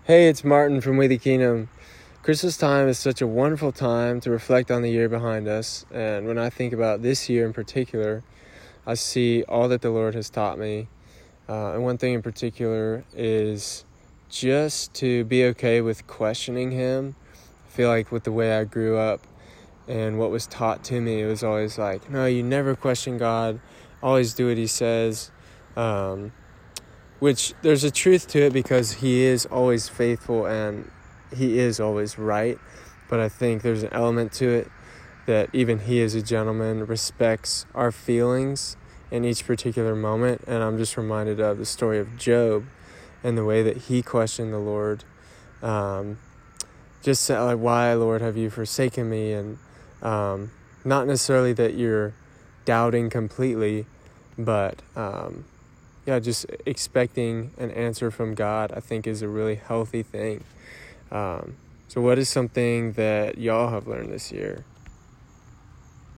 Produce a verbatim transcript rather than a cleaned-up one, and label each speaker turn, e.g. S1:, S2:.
S1: Hey, it's Martin from We the Kingdom. Christmas time is such a wonderful time to reflect on the year behind us. And when I think about this year in particular, I see all that the Lord has taught me. Uh, and one thing in particular is just to be okay with questioning Him. I feel like with the way I grew up and what was taught to me, it was always like, no, you never question God. Always do what He says. Um, which there's a truth to it because He is always faithful and He is always right. But I think there's an element to it that even He is a gentleman, respects our feelings in each particular moment. And I'm just reminded of the story of Job and the way that he questioned the Lord. Um, just like, why, Lord, have you forsaken me? And um, not necessarily that you're doubting completely, but um, yeah, just expecting an answer from God, I think, is a really healthy thing. Um, so what is something that y'all have learned this year?